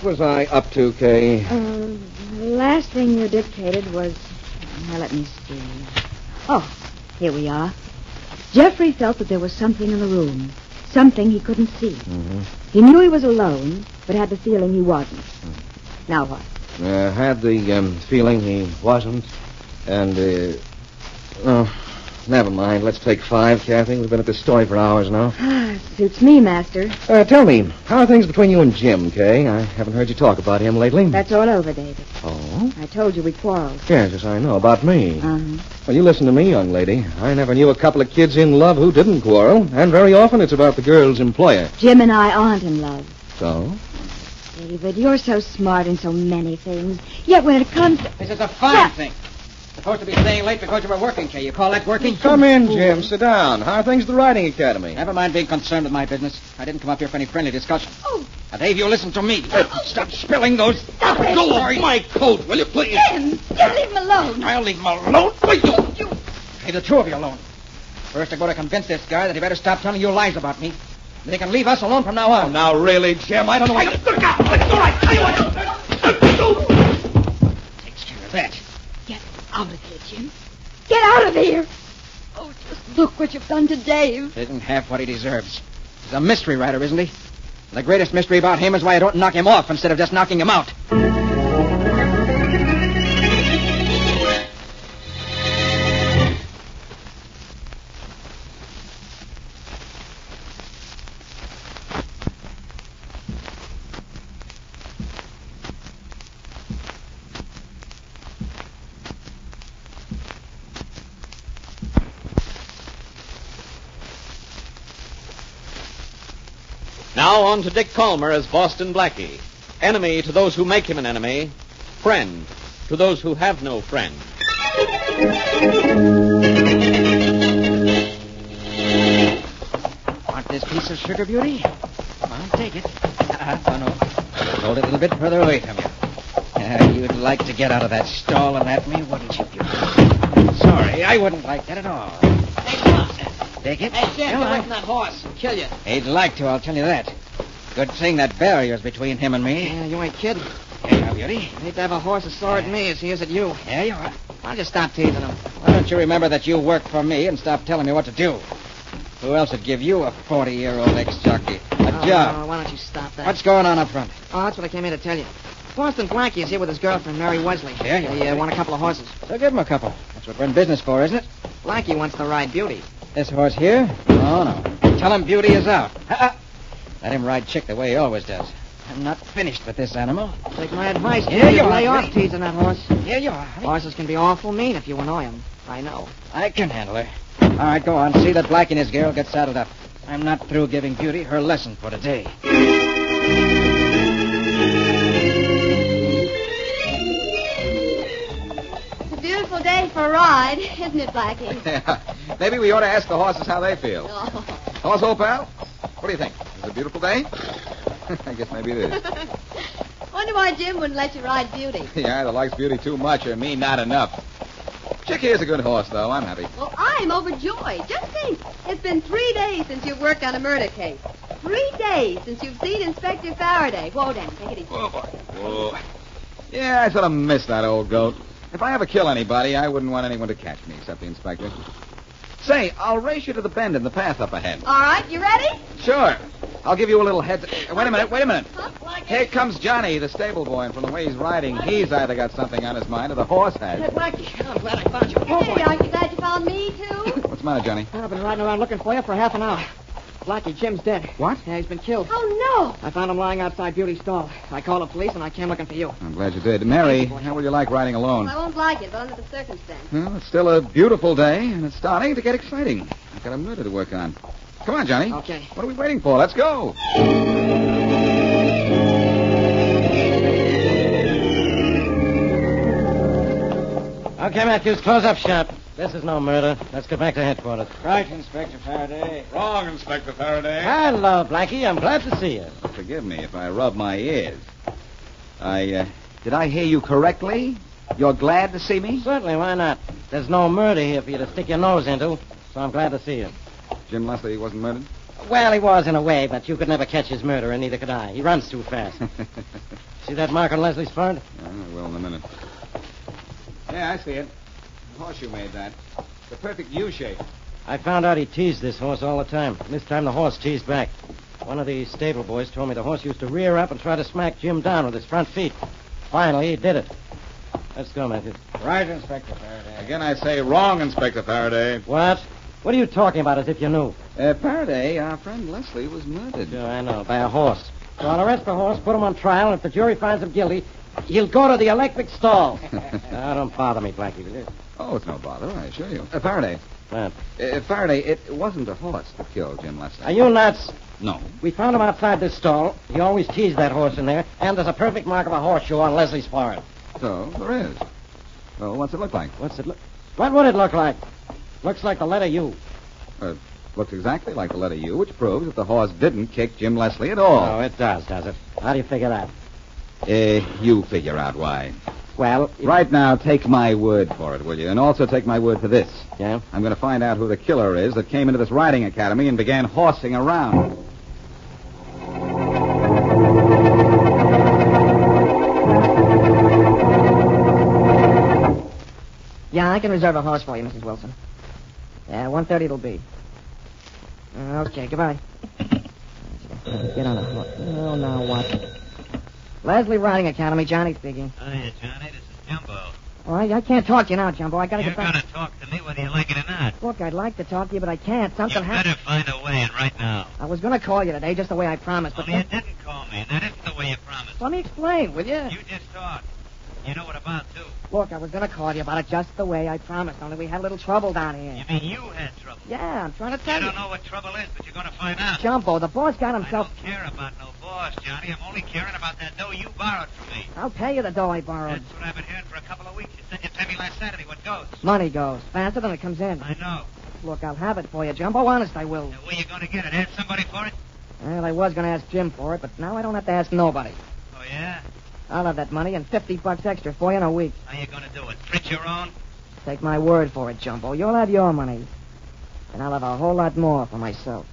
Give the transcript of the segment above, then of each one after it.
was I up to, Kay? The last thing you dictated was... Now, let me see. Oh, here we are. Jeffrey felt that there was something in the room. Something he couldn't see. Mm-hmm. He knew he was alone, but had the feeling he wasn't. Now what? Had the feeling he wasn't. And, never mind. Let's take 5, Kathy. We've been at this story for hours now. Suits me, Master. Tell me, how are things between you and Jim, Kay? I haven't heard you talk about him lately. That's all over, David. Oh? I told you we quarreled. Yes, I know. About me. Uh-huh. Well, you listen to me, young lady. I never knew a couple of kids in love who didn't quarrel. And very often it's about the girl's employer. Jim and I aren't in love. So? David, you're so smart in so many things. Yet when it comes to... This is a fine thing. Supposed to be staying late because you were working, Kay. You call that working? Come in, Jim. Sit down. How are things at the Riding Academy? Never mind being concerned with my business. I didn't come up here for any friendly discussion. Oh. Now, Dave, you listen to me. Stop spilling those... Stop it. Go off my coat, will you, please? Jim, leave him alone. I'll leave him alone. Wait, you. Leave the two of you alone. First, I'm going to convince this guy that he better stop telling you lies about me. Then he can leave us alone from now on. Oh, now, really, Jim, I don't know why... Look out! All right, tell you what. Takes care of that. Get out of here, Jim. Get out of here. Oh, just look what you've done to Dave. Isn't half what he deserves. He's a mystery writer, isn't he? The greatest mystery about him is why I don't knock him off instead of just knocking him out. Now on to Dick Calmer as Boston Blackie. Enemy to those who make him an enemy. Friend to those who have no friend. Want this piece of sugar, Beauty? Come on, take it. Oh, no. Hold it a little bit further away from you. You'd like to get out of that stall and at me, wouldn't you, Beauty? Sorry, I wouldn't like that at all. Hey, come on. Take it? Hey, Jim, Come get away on. from that horse. He'll kill you. He'd like to, I'll tell you that. Good thing that barrier's between him and me. Yeah, you ain't kidding. Here you are, Beauty. Hate to have a horse as sore at me as he is at you. There you are. I'll just stop teasing him. Why don't you remember that you work for me and stop telling me what to do? Who else would give you a 40-year-old ex-jockey a job? Why don't you stop that? What's going on up front? Oh, that's what I came here to tell you. Boston Blackie is here with his girlfriend, Mary Wesley. Yeah, yeah. They want a couple of horses. So give him a couple. That's what we're in business for, isn't it? Blackie wants to ride Beauty. This horse here? Oh, no. Tell him Beauty is out. Let him ride Chick the way he always does. I'm not finished with this animal. Take my advice. Here you are, Lay off Beauty. teasing that horse. Here you are, honey. Horses can be awful mean if you annoy them. I know. I can handle her. All right, go on. See that Blackie and his girl get saddled up. I'm not through giving Beauty her lesson for today. It's a beautiful day for a ride, isn't it, Blackie? Maybe we ought to ask the horses how they feel. Oh. Horse, old pal? What do you think? Is it a beautiful day? I guess maybe it is. Wonder why Jim wouldn't let you ride Beauty. He either likes Beauty too much or me not enough. Chick here's a good horse, though. I'm happy. Well, I'm overjoyed. Just think, it's been 3 days since you've worked on a murder case. 3 days since you've seen Inspector Faraday. Whoa, Dan, take it easy. Oh, boy. Whoa. Yeah, I sort of miss that old goat. If I ever kill anybody, I wouldn't want anyone to catch me except the inspector. Say, I'll race you to the bend in the path up ahead. All right, you ready? Sure. I'll give you a little heads... Wait a minute. Huh? Here comes Johnny, the stable boy, and from the way he's riding, he's either got something on his mind or the horse has. Blackie. I'm glad I found you. Hey, aren't you glad you found me, too? What's the matter, Johnny? I've been riding around looking for you for half an hour. Blackie, Jim's dead. What? Yeah, he's been killed. Oh, I found him lying outside Beauty's stall. I called the police, and I came looking for you. I'm glad you did. Mary, how would you like riding no. alone? I won't like it, but under the circumstances. Well, it's still a beautiful day, and it's starting to get exciting. I've got a murder to work on. Come on, Johnny. Okay. What are we waiting for? Let's go. Okay, Matthews, close up shop. This is no murder. Let's get back to headquarters. Right, Inspector Faraday. Wrong, Inspector Faraday. Hello, Blackie. I'm glad to see you. Forgive me if I rub my ears. Did I hear you correctly? You're glad to see me? Certainly, why not? There's no murder here for you to stick your nose into, so I'm glad to see you. Jim Leslie wasn't murdered? Well, he was in a way, but you could never catch his murderer, and neither could I. He runs too fast. See that mark on Leslie's forehead? Yeah, I will in a minute. Yeah, I see it. The horseshoe made that. The perfect U shape. I found out he teased this horse all the time. This time the horse teased back. One of the stable boys told me the horse used to rear up and try to smack Jim down with his front feet. Finally, he did it. Let's go, Matthews. Right, Inspector Faraday. Again, I say wrong, Inspector Faraday. What? What are you talking about as if you knew? Faraday, our friend Leslie was murdered. Sure, I know. By a horse. So I'll arrest the horse, put him on trial, and if the jury finds him guilty, he'll go to the electric stall. Now, don't bother me, Blackie, will you? Oh, it's no bother, I assure you. Faraday. What? Faraday, it wasn't a horse that killed Jim Leslie. Are you nuts? No. We found him outside this stall. He always teased that horse in there, and there's a perfect mark of a horseshoe on Leslie's forehead. So, there is. Well, what's it look like? What would it look like? Looks like the letter U. Looks exactly like the letter U, which proves that the horse didn't kick Jim Leslie at all. Oh, it does it? How do you figure that? You figure out why. Well, Right now, take my word for it, will you? And also take my word for this. Yeah? I'm going to find out who the killer is that came into this riding academy and began horsing around. Yeah, I can reserve a horse for you, Mrs. Wilson. Yeah, 1:30 it'll be. Okay, goodbye. Get on the horse. Oh, now what? Leslie Riding Academy, Johnny speaking. Hiya, Johnny. This is Jumbo. All right, I can't talk to you now, Jumbo. I gotta You're get back. going to talk to me whether you like it or not. Look, I'd like to talk to you, but I can't. Something You happened. better find a way, and right now. I was gonna call you today, just the way I promised, but... Only you didn't call me, and that isn't the way you promised. Let me explain, will you? You just talk. You know what about, too. Look, I was gonna call you about it just the way I promised, only we had a little trouble down here. You mean you had trouble? Yeah, I'm trying to tell You you. don't know what trouble is, but you're going to find out. Jumbo, the boss got I himself... don't care about no boss, Johnny. I'm only caring about that dough you borrowed from me. I'll pay you the dough I borrowed. That's what I've been hearing for a couple of weeks. You said you'd pay me last Saturday. What goes? Money goes faster than it comes in. I know. Look, I'll have it for you, Jumbo. Honest, I will. Now, where you going to get it? Ask somebody for it? Well, I was gonna ask Jim for it, but now I don't have to ask nobody. Oh, yeah? I'll have that money and $50 extra for you in a week. How you going to do it? Print your own? Take my word for it, Jumbo. You'll have your money. And I'll have a whole lot more for myself.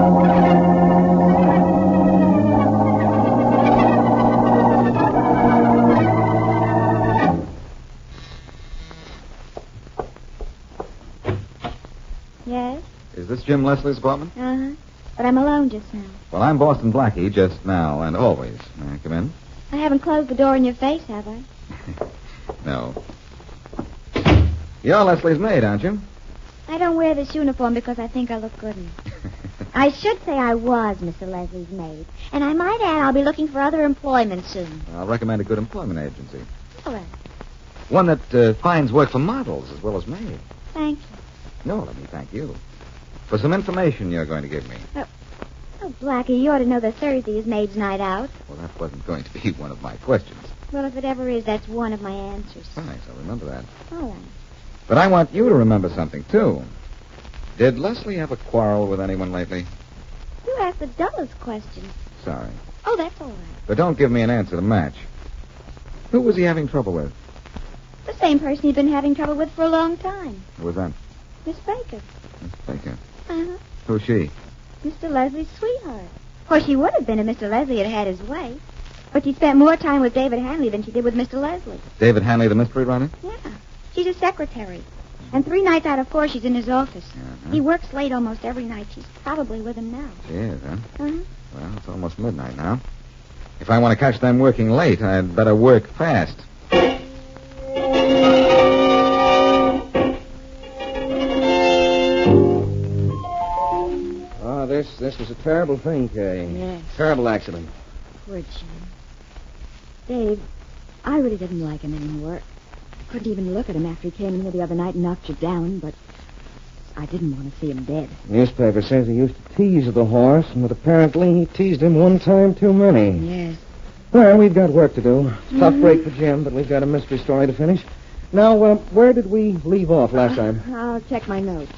Yes? Is this Jim Leslie's apartment? Uh-huh. But I'm alone just now. Well, I'm Boston Blackie just now and always. May I come in? I haven't closed the door in your face, have I? No. You're Leslie's maid, aren't you? I don't wear this uniform because I think I look good in it. I should say I was Mr. Leslie's maid. And I might add I'll be looking for other employment soon. I'll recommend a good employment agency. All right. One that finds work for models as well as maids. Thank you. No, let me thank you. For some information you're going to give me. Oh, Blackie, you ought to know that Thursday is maid's night out. Well, that wasn't going to be one of my questions. Well, if it ever is, that's one of my answers. Thanks, I'll remember that. All right. But I want you to remember something, too. Did Leslie have a quarrel with anyone lately? You asked the dullest question. Sorry. Oh, that's all right. But don't give me an answer to match. Who was he having trouble with? The same person he'd been having trouble with for a long time. Who was that? Miss Baker. Miss Baker. Uh-huh. Who's she? Mr. Leslie's sweetheart. Of course, she would have been if Mr. Leslie had had his way. But she spent more time with David Hanley than she did with Mr. Leslie. David Hanley, the mystery runner? Yeah. She's a secretary. And 3 nights out of 4, she's in his office. Uh-huh. He works late almost every night. She's probably with him now. She is, huh? Uh-huh. Well, it's almost midnight now. If I want to catch them working late, I'd better work fast. Oh, this was a terrible thing, Kay. Yes. Terrible accident. Poor Jim. Dave, I really didn't like him anymore. I couldn't even look at him after he came in here the other night and knocked you down, but I didn't want to see him dead. Newspaper says he used to tease the horse, and that apparently he teased him one time too many. Yes. Well, we've got work to do. Tough break for Jim, but we've got a mystery story to finish. Now, where did we leave off last time? I'll check my notes.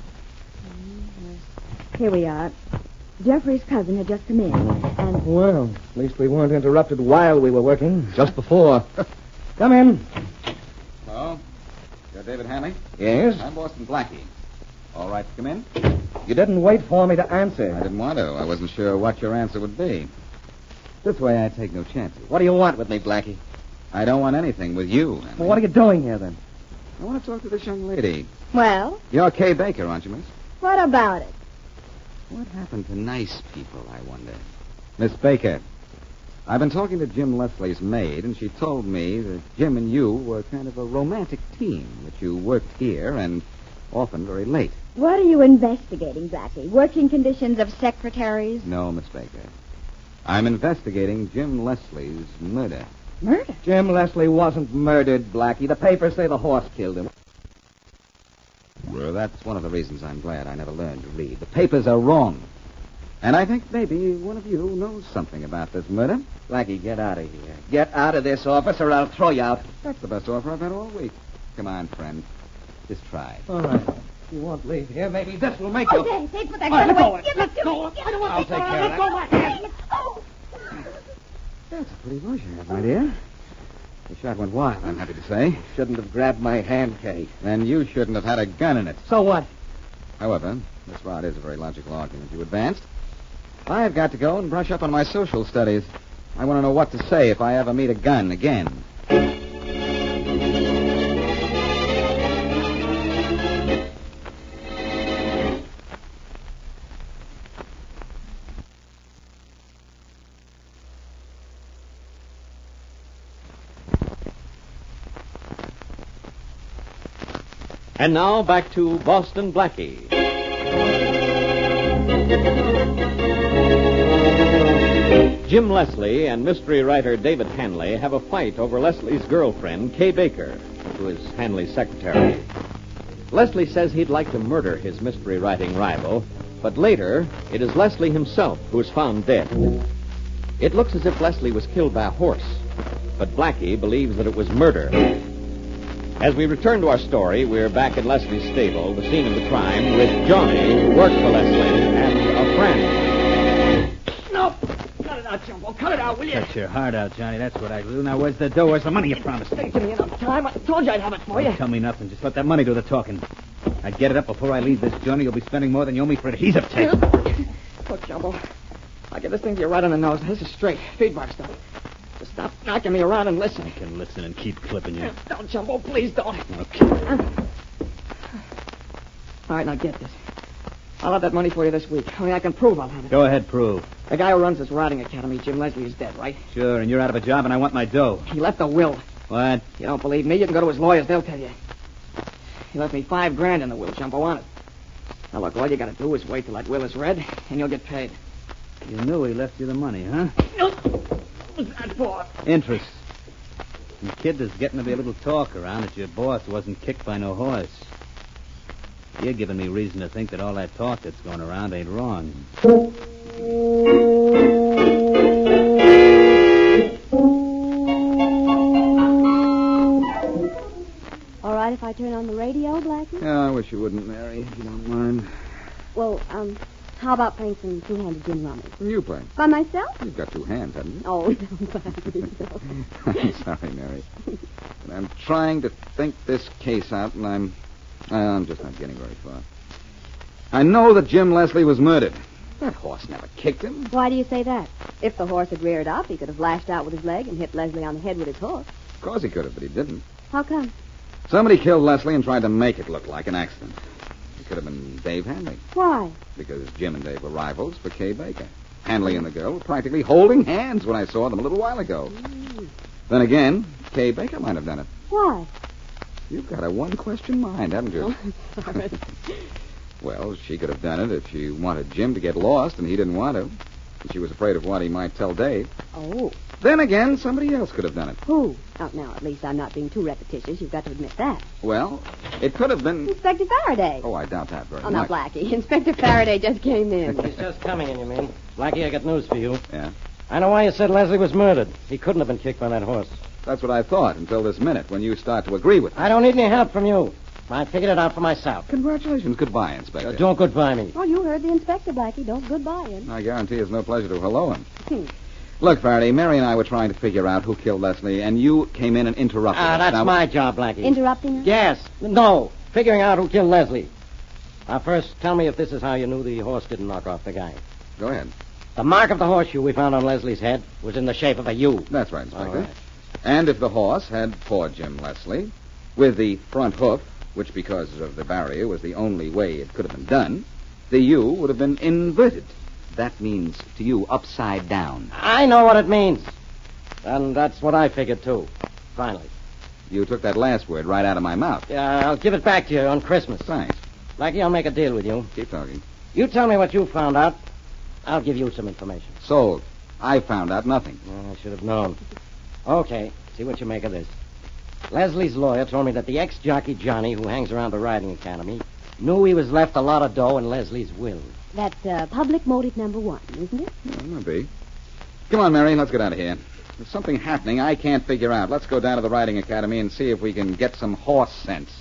Here we are. Jeffrey's cousin had just come in, and... Well, at least we weren't interrupted while we were working, just before. Come in. Hello? You're David Hanley? Yes? I'm Boston Blackie. All right to come in? You didn't wait for me to answer. I didn't want to. I wasn't sure what your answer would be. This way I take no chances. What do you want with me, Blackie? I don't want anything with you, Henry. Well, what are you doing here, then? I want to talk to this young lady. Well, You're Kay Baker, aren't you, miss? what about it? What happened to nice people, I wonder? Miss Baker, I've been talking to Jim Leslie's maid, and she told me that Jim and you were kind of a romantic team, that you worked here and often very late. What are you investigating, Blackie? Working conditions of secretaries? No, Miss Baker. I'm investigating Jim Leslie's murder. Murder? Jim Leslie wasn't murdered, Blackie. The papers say the horse killed him. Well, that's one of the reasons I'm glad I never learned to read. The papers are wrong. And I think maybe one of you knows something about this murder. Blackie, get out of here. Get out of this office or I'll throw you out. That's the best offer I've had all week. Come on, friend. Just try it. All right. You won't leave here. Maybe this will make Oh, you... Dave, put that All right, gun let away. go. Let go. I don't want I'll take care of that. Let go. Oh. That's a pretty voice you have, my dear. The shot went wild, I'm happy to say. Shouldn't have grabbed my hand, Kay. And you shouldn't have had a gun in it. So what? However, this rod is a very logical argument you advanced. I've got to go and brush up on my social studies. I want to know what to say if I ever meet a gun again. And now back to Boston Blackie. Jim Leslie and mystery writer David Hanley have a fight over Leslie's girlfriend, Kay Baker, who is Hanley's secretary. Leslie says he'd like to murder his mystery writing rival, but later it is Leslie himself who is found dead. It looks as if Leslie was killed by a horse, but Blackie believes that it was murder. As we return to our story, we're back at Leslie's stable, the scene of the crime, with Johnny, who worked for Leslie, and a friend. No! Cut it out, Jumbo. Cut it out, will you? Cut your heart out, Johnny. That's what I do. Now, where's the dough? Where's the money you promised me? Give me enough time. I told you I'd have it for you. Don't tell me nothing. Just let that money do the talking. I get it up before I leave this journey. You'll be spending more than you owe me for adhesive tape. Look, Jumbo. I'll give this thing to you right on the nose. This is straight. Feedback stuff. Just stop knocking me around and listen. I can listen and keep clipping you. Don't, Jumbo. Please don't. Okay. All right, now get this. I'll have that money for you this week. Only I can prove I'll have it. Go ahead, prove. The guy who runs this riding academy, Jim Leslie, is dead, right? Sure, and you're out of a job, and I want my dough. He left a will. What? You don't believe me? You can go to his lawyers. They'll tell you. He left me $5,000 in the will, Jumbo, on it. Now, look, all you got to do is wait till that will is read, and you'll get paid. You knew he left you the money, huh? What's that for? Interest. The kid is getting to be a little talk around that your boss wasn't kicked by no horse. You're giving me reason to think that all that talk that's going around ain't wrong. All right if I turn on the radio, Blackie? Yeah, I wish you wouldn't, Mary, if you don't mind. Well, how about playing some two-handed gin rummy? You play. By myself? You've got two hands, haven't you? Oh, no, Blackie, no. I'm sorry, Mary. But I'm trying to think this case out, and I'm just not getting very far. I know that Jim Leslie was murdered. That horse never kicked him. Why do you say that? If the horse had reared up, he could have lashed out with his leg and hit Leslie on the head with his hoof. Of course he could have, but he didn't. How come? Somebody killed Leslie and tried to make it look like an accident. It could have been Dave Hanley, Why? because Jim and Dave were rivals for Kay Baker. Hanley and the girl were practically holding hands when I saw them a little while ago. Then again, Kay Baker might have done it. Why? You've got a one-question mind, haven't you? Oh, sorry. Well, she could have done it if she wanted Jim to get lost and he didn't want to. And she was afraid of what he might tell Dave. Oh, Then again, somebody else could have done it. who? Now, at least I'm not being too repetitious. You've got to admit that. Well, it could have been... Inspector Faraday. Oh, I doubt that very Oh, now, much. Blackie. Inspector Faraday just came in. He's just coming in, you mean? Blackie, I got news for you. Yeah, I know why you said Leslie was murdered. He couldn't have been kicked by that horse. that's what I thought until this minute when you start to agree with me. I don't need any help from you. I figured it out for myself. Congratulations. Goodbye, Inspector. Don't goodbye me. Oh, you heard the inspector, Blackie. Don't goodbye him. I guarantee it's no pleasure to hello him. Hmm. Look, Faraday, Mary and I were trying to figure out who killed Leslie, and you came in and interrupted us. That's Now- my job, Blackie. Interrupting her? Yes. No. Figuring out who killed Leslie. Now, first, tell me if this is how you knew the horse didn't knock off the guy. Go ahead. The mark of the horseshoe we found on Leslie's head was in the shape of a U. That's right, Inspector. All right. And if the horse had poor Jim Leslie, with the front hoof, which because of the barrier was the only way it could have been done, the U would have been inverted. That means to you upside down. I know what it means. And that's what I figured, too. Finally. You took that last word right out of my mouth. Yeah, I'll give it back to you on Christmas. Thanks. Blackie, I'll make a deal with you. Keep talking. You tell me what you found out. I'll give you some information. Sold. I found out nothing. I should have known. Okay, see what you make of this. Leslie's lawyer told me that the ex-jockey Johnny, who hangs around the riding academy, knew he was left a lot of dough in Leslie's will. That's public motive number 1, isn't it? Yeah, maybe. Come on, Mary, let's get out of here. There's something happening I can't figure out. Let's go down to the riding academy and see if we can get some horse sense.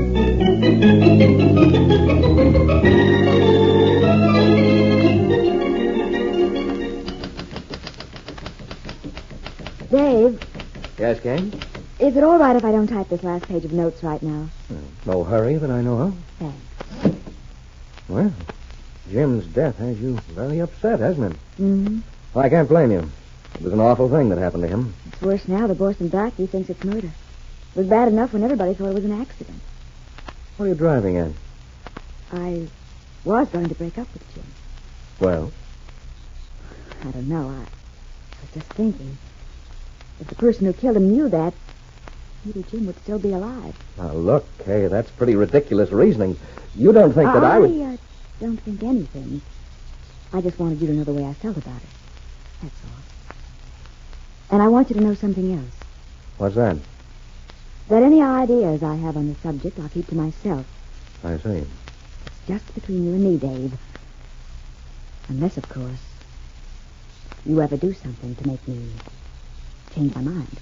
Dave, Yes, Kay? is it all right if I don't type this last page of notes right now? No hurry that I know of. Thanks. Well, Jim's death has you very upset, hasn't it? Mm-hmm. Well, I can't blame you. It was an awful thing that happened to him. It's worse now. The boss in Blackie thinks it's murder. It was bad enough when everybody thought it was an accident. What are you driving at? I was going to break up with Jim. Well, I don't know. I was just thinking. If the person who killed him knew that, maybe Jim would still be alive. now look, Kay, that's pretty ridiculous reasoning. You don't think that I would... I don't think anything. I just wanted you to know the way I felt about it. That's all. And I want you to know something else. What's that? That any ideas I have on the subject, I'll keep to myself. I see. It's just between you and me, Dave. Unless, of course, you ever do something to make me change my mind.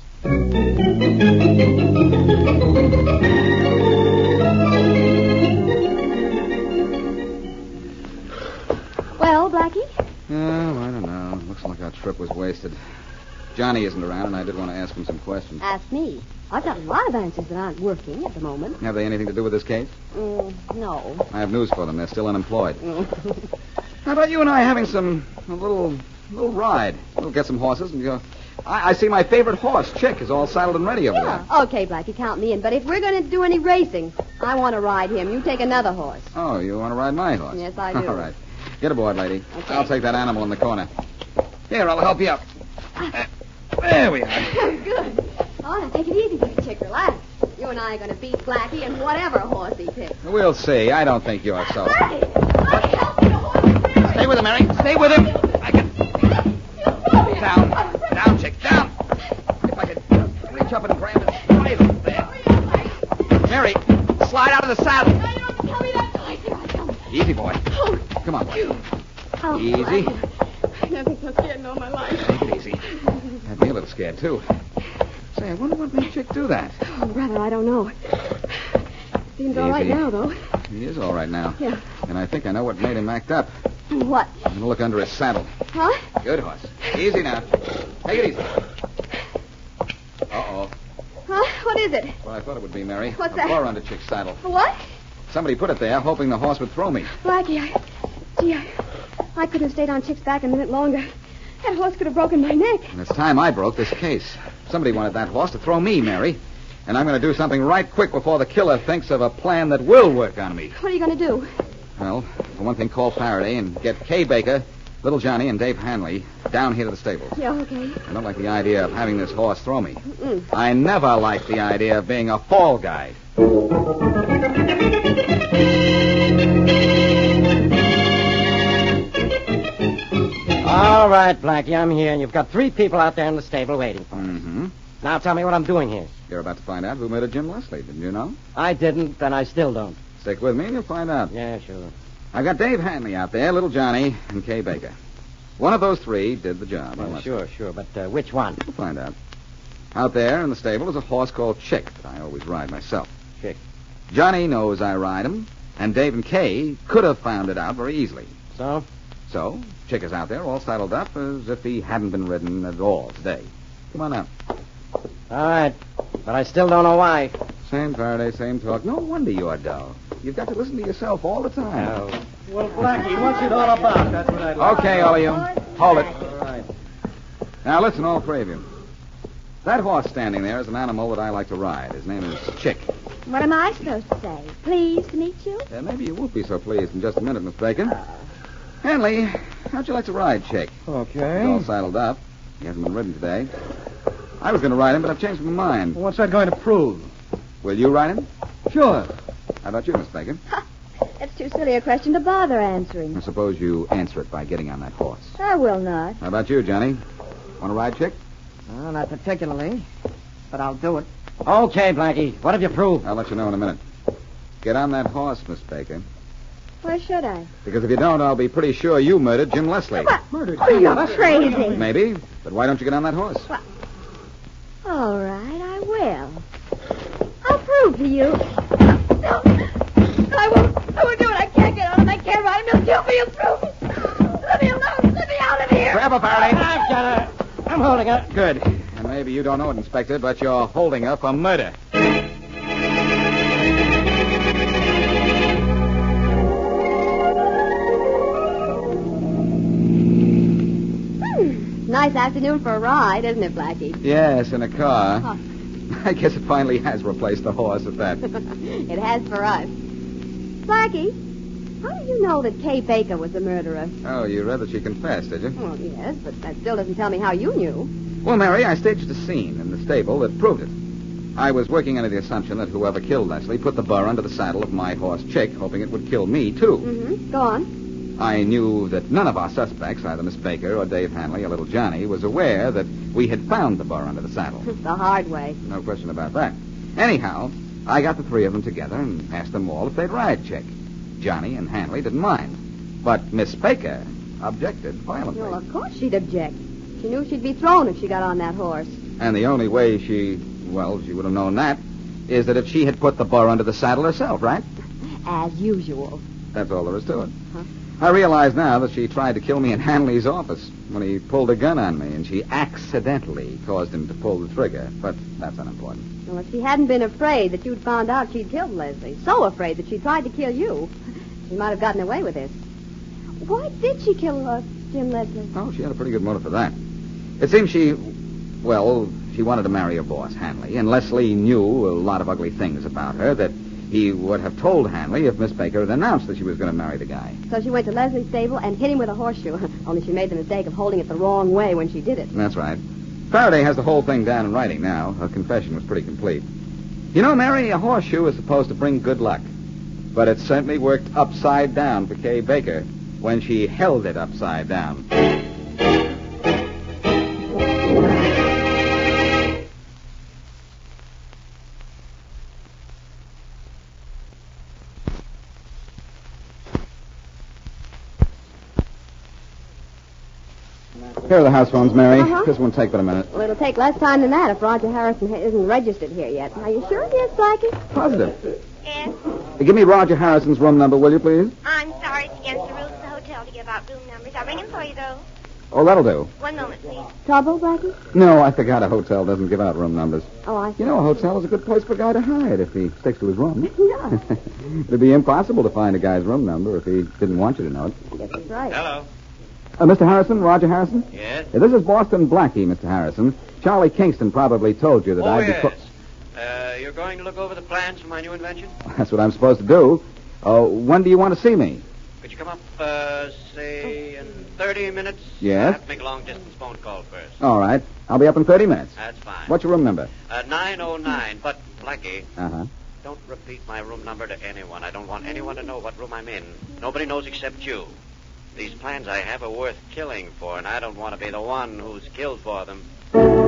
Well, Blackie? Oh, I don't know. Looks like our trip was wasted. Johnny isn't around, and I did want to ask him some questions. Ask me. I've got a lot of answers that aren't working at the moment. Have they anything to do with this case? No. I have news for them. They're still unemployed. How about you and I having a little ride? We'll get some horses and go. I see my favorite horse, Chick, is all saddled and ready over there. Okay, Blackie, count me in. But if we're going to do any racing, I want to ride him. You take another horse. Oh, you want to ride my horse? Yes, I do. All right. Get aboard, lady. Okay. I'll take that animal in the corner. Here, I'll help you up. There we are. Good. Oh, now take it easy there, Chick. Relax. You and I are going to beat Blackie and whatever horse he picks. We'll see. I don't think you're so. Blackie! Blackie, help me. The horse is there. Stay with him, Mary. Stay with him. I can. Down, Chick, down. If I could just reach up and grab his bridle there. Mary, slide out of the saddle. No, you don't tell me that twice. Here I come. Easy, boy. Oh, Come on, boy. oh, Easy. Blackie. I've never been so scared in all my life. Take it easy. Had me a little scared, too. Say, I wonder what made Chick do that. Oh, brother, I don't know. Seems all right Easy. now, though. He is all right now. Yeah. And I think I know what made him act up. What? I'm going to look under his saddle. Huh? Good horse. Easy now. Take it easy. Uh-oh. Huh? What is it? Well, I thought it would be, Mary. What's a that? burr under Chick's saddle. What? Somebody put it there, hoping the horse would throw me. Blackie, I couldn't have stayed on Chick's back a minute longer. That horse could have broken my neck. And it's time I broke this case. Somebody wanted that horse to throw me, Mary. And I'm going to do something right quick before the killer thinks of a plan that will work on me. What are you going to do? Well, for one thing, call Faraday and get Kay Baker, Little Johnny, and Dave Hanley down here to the stables. Yeah, okay. I don't like the idea of having this horse throw me. I never liked the idea of being a fall guy. All right, Blackie, I'm here, and you've got 3 people out there in the stable waiting for us. Mm-hmm. Now tell me what I'm doing here. You're about to find out who murdered Jim Leslie, didn't you know? I didn't, and I still don't. Stick with me and you'll find out. Yeah, sure. I've got Dave Hanley out there, Little Johnny, and Kay Baker. One of those 3 did the job. Sure, but which one? We'll find out. Out there in the stable is a horse called Chick that I always ride myself. Chick. Johnny knows I ride him, and Dave and Kay could have found it out very easily. So? So, Chick is out there all saddled up as if he hadn't been ridden at all today. Come on out. All right, but I still don't know why. Same Faraday, same talk. No wonder you're dull. You've got to listen to yourself all the time. Well, Blackie, what's it all about? That's what I'd like. Okay, all of you. Hold it. All right. Now, listen, all three of you. That horse standing there is an animal that I like to ride. His name is Chick. What am I supposed to say? Pleased to meet you? Maybe you won't be so pleased in just a minute, Miss Bacon. Hanley, how'd you like to ride Chick? Okay. He's all saddled up. He hasn't been ridden today. I was going to ride him, but I've changed my mind. What's that going to prove? Will you ride him? Sure. How about you, Miss Bacon? It's too silly a question to bother answering. I suppose you answer it by getting on that horse. I will not. How about you, Johnny? Want to ride Chick? Well, not particularly, but I'll do it. Okay, Blackie. What have you proved? I'll let you know in a minute. Get on that horse, Miss Baker. Why should I? Because if you don't, I'll be pretty sure you murdered Jim Leslie. What? Murdered? Oh, you're crazy. Maybe, but why don't you get on that horse? What? All right, I will. I'll prove to you. No, I won't do it. I can't get on him. I can't ride him. He'll kill me. He'll prove it. Let me alone. Let me out of here. Grab her, Faraday. I've got her. I'm holding her. Good. And maybe you don't know it, Inspector, but you're holding her for murder. Nice afternoon for a ride, isn't it, Blackie? Yes, in a car. Huh. I guess it finally has replaced the horse at that. It has for us. Blackie, how did you know that Kay Baker was the murderer? Oh, you read that she confessed, did you? Well, yes, but that still doesn't tell me how you knew. Well, Mary, I staged a scene in the stable that proved it. I was working under the assumption that whoever killed Leslie put the burr under the saddle of my horse, Chick, hoping it would kill me, too. Mm-hmm. Go on. I knew that none of our suspects, either Miss Baker or Dave Hanley or little Johnny, was aware that we had found the burr under the saddle. The hard way. No question about that. Anyhow, I got the three of them together and asked them all if they'd ride Chick. Johnny and Hanley didn't mind. But Miss Baker objected violently. Well, of course she'd object. She knew she'd be thrown if she got on that horse. And the only way she would have known that is that if she had put the burr under the saddle herself, right? As usual. That's all there is to it. Huh? I realize now that she tried to kill me in Hanley's office when he pulled a gun on me, and she accidentally caused him to pull the trigger. But that's unimportant. Well, if she hadn't been afraid that you'd found out she'd killed Leslie, so afraid that she tried to kill you, she might have gotten away with this. Why did she kill Jim Leslie? Oh, she had a pretty good motive for that. It seems she wanted to marry her boss, Hanley, and Leslie knew a lot of ugly things about her that he would have told Hanley if Miss Baker had announced that she was going to marry the guy. So she went to Leslie's stable and hit him with a horseshoe. Only she made the mistake of holding it the wrong way when she did it. That's right. Faraday has the whole thing down in writing now. Her confession was pretty complete. You know, Mary, a horseshoe is supposed to bring good luck. But it certainly worked upside down for Kay Baker when she held it upside down. Here are the house phones, Mary. Uh-huh. This won't take but a minute. Well, it'll take less time than that if Roger Harrison isn't registered here yet. Are you sure it is, Blackie? Positive. Yes? Give me Roger Harrison's room number, will you, please? I'm sorry, it's against the rules of the hotel to give out room numbers. I'll ring him for you, though. Oh, that'll do. 1 moment, please. Trouble, Blackie? No, I forgot a hotel doesn't give out room numbers. Oh, I see. You know, a hotel is a good place for a guy to hide if he sticks to his room. Yeah. It'd be impossible to find a guy's room number if he didn't want you to know it. I guess that's right. Hello. Mr. Harrison, Roger Harrison? Yes? This is Boston Blackie, Mr. Harrison. Charlie Kingston probably told you that I'd be... You're going to look over the plans for my new invention? That's what I'm supposed to do. When do you want to see me? Could you come up, say, in 30 minutes? Yes? I have to make a long-distance phone call first. All right. I'll be up in 30 minutes. That's fine. What's your room number? 909. But, Blackie, Uh-huh. don't repeat my room number to anyone. I don't want anyone to know what room I'm in. Nobody knows except you. These plans I have are worth killing for, and I don't want to be the one who's killed for them.